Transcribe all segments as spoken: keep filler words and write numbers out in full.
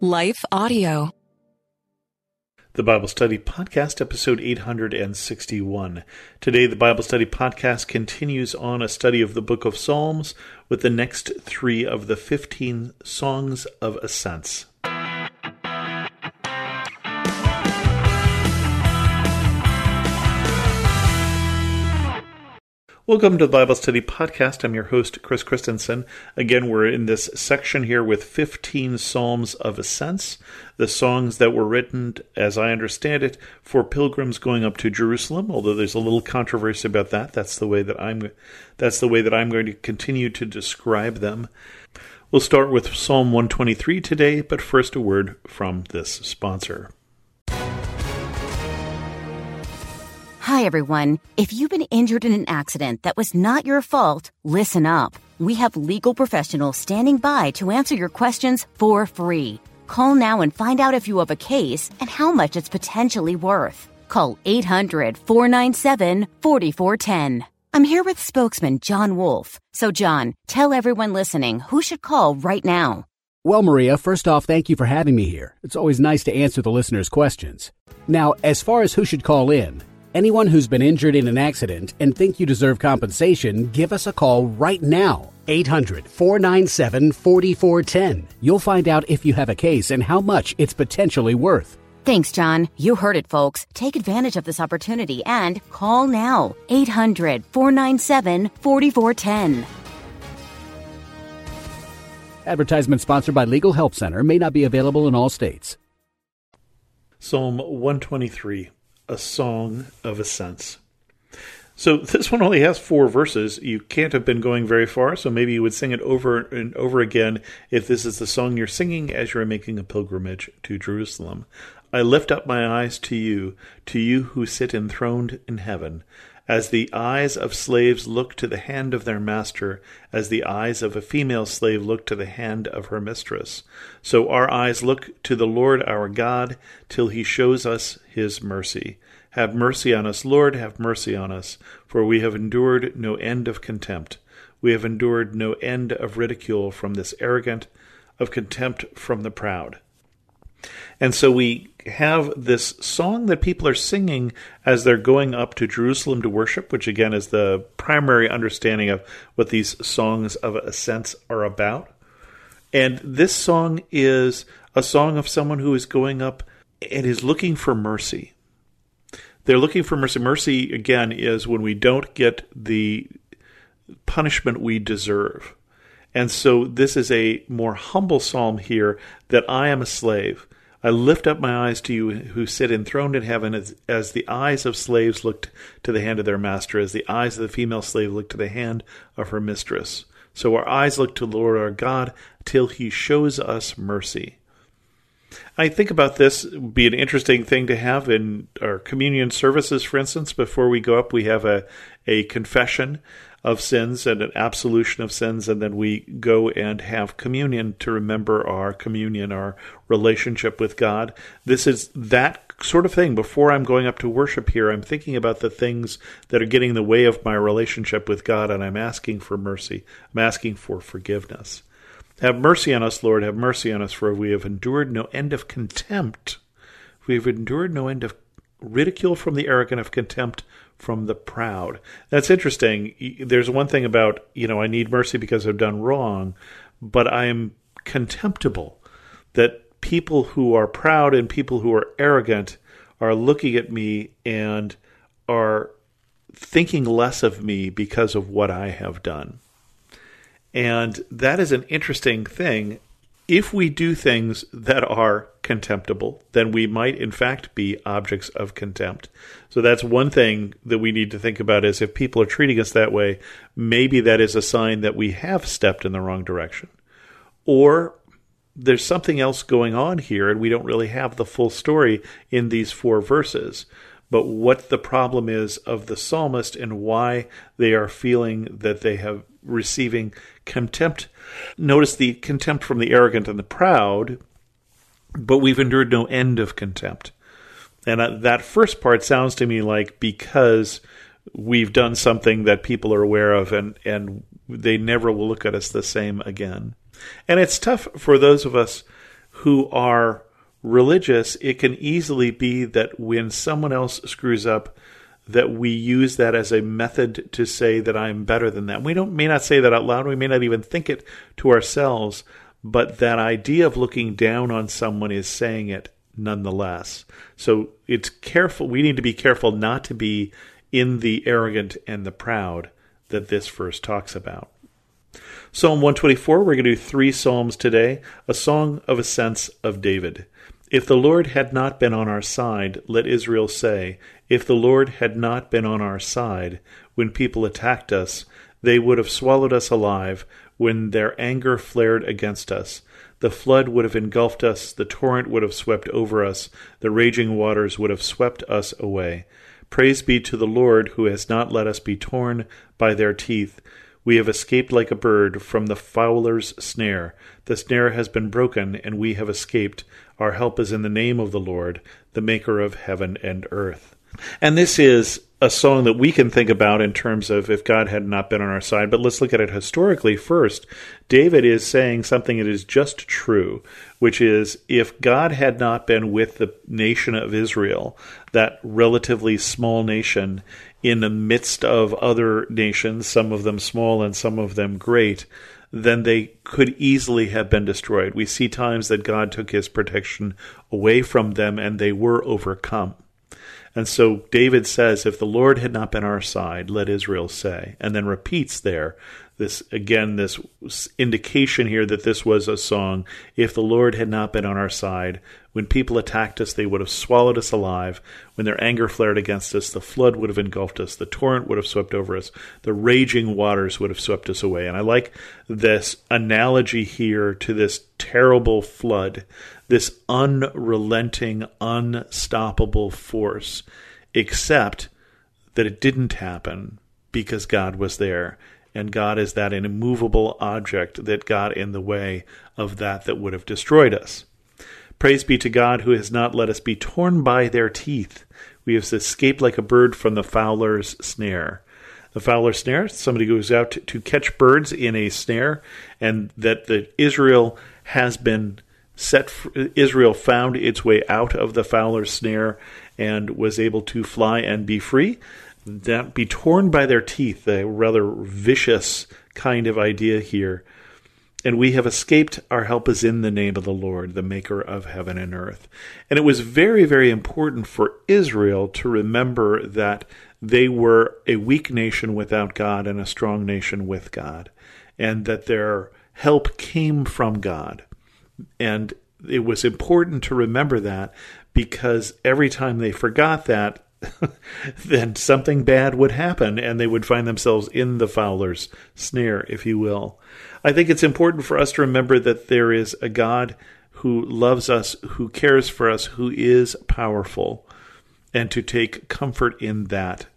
Life Audio. The Bible Study Podcast, episode eight hundred sixty-one. Today, the Bible Study Podcast continues on a study of the book of Psalms with the next three of the fifteen Songs of Ascents. Welcome to the Bible Study Podcast. I'm your host, Chris Christensen. Again, we're in this section here with fifteen Psalms of Ascents, the songs that were written, as I understand it, for pilgrims going up to Jerusalem. Although there's a little controversy about that, that's the way that I'm. That's the way that I'm going to continue to describe them. We'll start with Psalm one twenty-three today, but first a word from this sponsor. Hi, everyone. If you've been injured in an accident that was not your fault, listen up. We have legal professionals standing by to answer your questions for free. Call now and find out if you have a case and how much it's potentially worth. Call eight hundred, four nine seven, four four one zero. I'm here with spokesman John Wolf. So, John, tell everyone listening who should call right now. Well, Maria, first off, thank you for having me here. It's always nice to answer the listeners' questions. Now, as far as who should call in, anyone who's been injured in an accident and think you deserve compensation, give us a call right now. eight hundred, four nine seven, four four one zero. You'll find out if you have a case and how much it's potentially worth. Thanks, John. You heard it, folks. Take advantage of this opportunity and call now. eight hundred, four nine seven, four four one zero. Advertisement sponsored by Legal Help Center, may not be available in all states. Psalm one twenty-three. A Song of Ascents. So this one only has four verses. You can't have been going very far, so maybe you would sing it over and over again if this is the song you're singing as you're making a pilgrimage to Jerusalem. I lift up my eyes to you, to you who sit enthroned in heaven. As the eyes of slaves look to the hand of their master, as the eyes of a female slave look to the hand of her mistress, so our eyes look to the Lord our God, till he shows us his mercy. Have mercy on us, Lord, have mercy on us, for we have endured no end of contempt. We have endured no end of ridicule from this arrogant, of contempt from the proud. And so we have this song that people are singing as they're going up to Jerusalem to worship, which again is the primary understanding of what these songs of ascents are about. And this song is a song of someone who is going up and is looking for mercy. They're looking for mercy. Mercy, again, is when we don't get the punishment we deserve. And so this is a more humble psalm here, that I am a slave. I lift up my eyes to you who sit enthroned in heaven, as, as the eyes of slaves look to the hand of their master, as the eyes of the female slave look to the hand of her mistress. So our eyes look to the Lord our God till he shows us mercy. I think about this would be an interesting thing to have in our communion services, for instance. Before we go up, we have a, a confession of sins and an absolution of sins, and then we go and have communion to remember our communion, our relationship with God. This is that sort of thing. Before I'm going up to worship here, I'm thinking about the things that are getting in the way of my relationship with God, and I'm asking for mercy. I'm asking for forgiveness. Have mercy on us, Lord, have mercy on us, for we have endured no end of contempt. We have endured no end of ridicule from the arrogant, of contempt from the proud. That's interesting. There's one thing about, you know, I need mercy because I've done wrong, but I am contemptible. That people who are proud and people who are arrogant are looking at me and are thinking less of me because of what I have done. And that is an interesting thing. If we do things that are contemptible, then we might in fact be objects of contempt. So that's one thing that we need to think about, is if people are treating us that way, maybe that is a sign that we have stepped in the wrong direction. Or there's something else going on here, and we don't really have the full story in these four verses. But what the problem is of the psalmist and why they are feeling that they have receiving contempt. Notice the contempt from the arrogant and the proud, but we've endured no end of contempt. And uh, that first part sounds to me like because we've done something that people are aware of, and, and they never will look at us the same again. And it's tough for those of us who are religious, it can easily be that when someone else screws up, that we use that as a method to say that I'm better than them. We don't may not say that out loud. We may not even think it to ourselves, but that idea of looking down on someone is saying it nonetheless. So it's careful. We need to be careful not to be in the arrogant and the proud that this verse talks about. Psalm one twenty-four, we're going to do three psalms today, a song of ascents of David. If the Lord had not been on our side, let Israel say, if the Lord had not been on our side, when people attacked us, they would have swallowed us alive when their anger flared against us. The flood would have engulfed us, the torrent would have swept over us, the raging waters would have swept us away. Praise be to the Lord, who has not let us be torn by their teeth. We have escaped like a bird from the fowler's snare. The snare has been broken, and we have escaped. Our help is in the name of the Lord, the maker of heaven and earth. And this is a song that we can think about in terms of if God had not been on our side. But let's look at it historically first. David is saying something that is just true, which is if God had not been with the nation of Israel, that relatively small nation in the midst of other nations, some of them small and some of them great, then they could easily have been destroyed. We see times that God took his protection away from them and they were overcome. And so David says, if the Lord had not been our side, let Israel say, and then repeats there, this again, this indication here that this was a song, if the Lord had not been on our side, when people attacked us, they would have swallowed us alive. When their anger flared against us, the flood would have engulfed us, the torrent would have swept over us, the raging waters would have swept us away. And I like this analogy here to this terrible flood, this unrelenting, unstoppable force, except that it didn't happen because God was there. And God is that immovable object that got in the way of that that would have destroyed us. Praise be to God who has not let us be torn by their teeth. We have escaped like a bird from the fowler's snare. The fowler's snare, somebody goes out to, to catch birds in a snare, and that the Israel has been set. Israel found its way out of the fowler's snare and was able to fly and be free. That be torn by their teeth, a rather vicious kind of idea here. And we have escaped, our help is in the name of the Lord, the maker of heaven and earth. And it was very, very important for Israel to remember that they were a weak nation without God and a strong nation with God, and that their help came from God. And it was important to remember that, because every time they forgot that, then something bad would happen and they would find themselves in the fowler's snare, if you will. I think it's important for us to remember that there is a God who loves us, who cares for us, who is powerful, and to take comfort in that.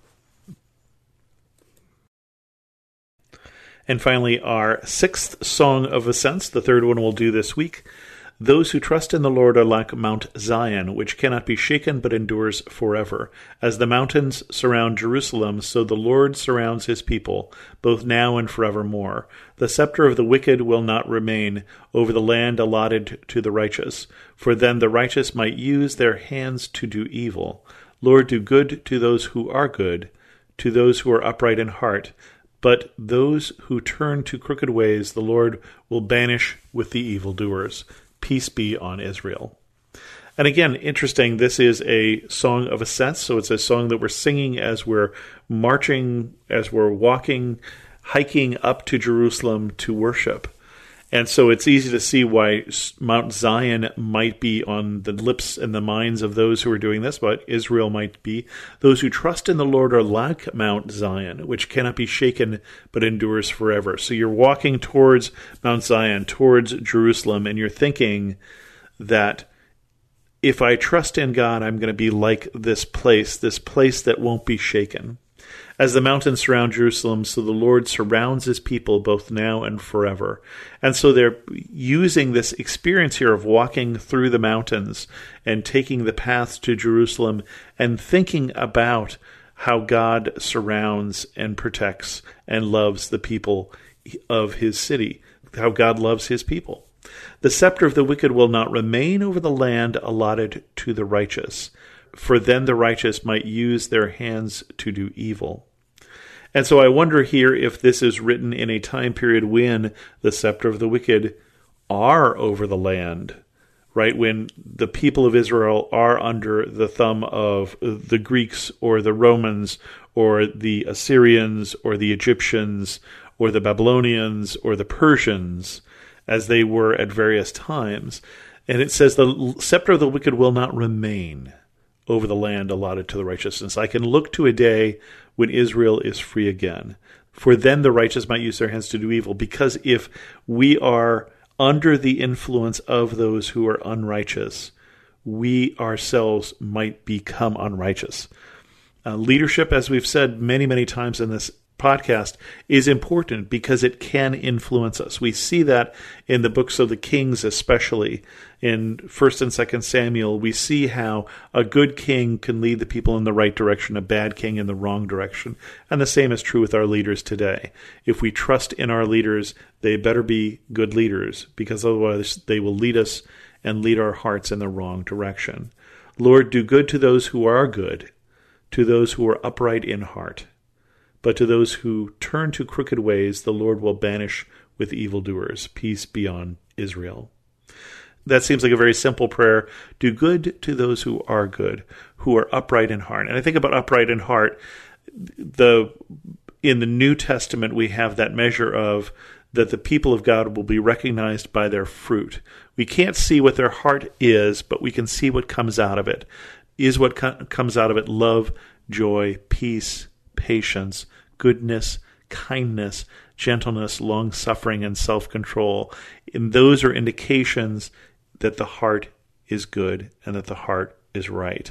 And finally, our sixth song of ascents, the third one we'll do this week. Those who trust in the Lord are like Mount Zion, which cannot be shaken but endures forever. As the mountains surround Jerusalem, so the Lord surrounds his people, both now and forevermore. The scepter of the wicked will not remain over the land allotted to the righteous, for then the righteous might use their hands to do evil. Lord, do good to those who are good, to those who are upright in heart. But those who turn to crooked ways, the Lord will banish with the evildoers. Peace be on Israel. And again, interesting, this is a song of ascents, so it's a song that we're singing as we're marching, as we're walking, hiking up to Jerusalem to worship. And so it's easy to see why Mount Zion might be on the lips and the minds of those who are doing this, but Israel might be. Those who trust in the Lord are like Mount Zion, which cannot be shaken but endures forever. So you're walking towards Mount Zion, towards Jerusalem, and you're thinking that if I trust in God, I'm going to be like this place, this place that won't be shaken. As the mountains surround Jerusalem, so the Lord surrounds his people both now and forever. And so they're using this experience here of walking through the mountains and taking the paths to Jerusalem and thinking about how God surrounds and protects and loves the people of his city, how God loves his people. The scepter of the wicked will not remain over the land allotted to the righteous, for then the righteous might use their hands to do evil. And so I wonder here if this is written in a time period when the scepter of the wicked are over the land, right? When the people of Israel are under the thumb of the Greeks or the Romans or the Assyrians or the Egyptians or the Babylonians or the Persians, as they were at various times. And it says the scepter of the wicked will not remain over the land allotted to the righteousness. I can look to a day when Israel is free again, for then the righteous might use their hands to do evil. Because if we are under the influence of those who are unrighteous, we ourselves might become unrighteous. Uh, leadership, as we've said many, many times in this podcast, is important because it can influence us. We see that in the books of the Kings, especially in First and Second Samuel. We see how a good king can lead the people in the right direction, a bad king in the wrong direction. And the same is true with our leaders today. If we trust in our leaders, they better be good leaders, because otherwise they will lead us and lead our hearts in the wrong direction. Lord, do good to those who are good, to those who are upright in heart. But to those who turn to crooked ways, the Lord will banish with evildoers. Peace be on Israel. That seems like a very simple prayer. Do good to those who are good, who are upright in heart. And I think about upright in heart. The in the New Testament, we have that measure of that the people of God will be recognized by their fruit. We can't see what their heart is, but we can see what comes out of it. Is what co- comes out of it love, joy, peace, patience, goodness, kindness, gentleness, long-suffering, and self-control. And those are indications that the heart is good and that the heart is right.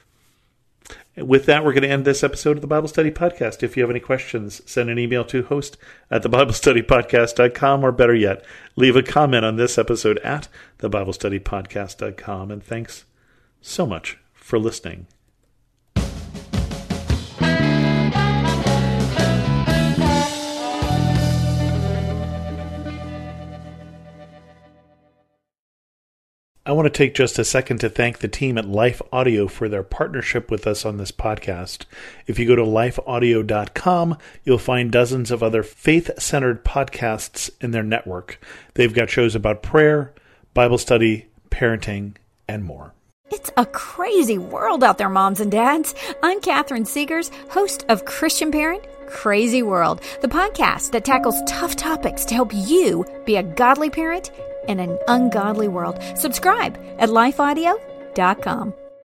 And with that, we're going to end this episode of the Bible Study Podcast. If you have any questions, send an email to host at the bible study podcast dot com, or better yet, leave a comment on this episode at the bible study podcast dot com. And thanks so much for listening. I want to take just a second to thank the team at Life Audio for their partnership with us on this podcast. If you go to life audio dot com, you'll find dozens of other faith-centered podcasts in their network. They've got shows about prayer, Bible study, parenting, and more. It's a crazy world out there, moms and dads. I'm Catherine Segars, host of Christian Parent Crazy World, the podcast that tackles tough topics to help you be a godly parent in an ungodly world. Subscribe at life audio dot com.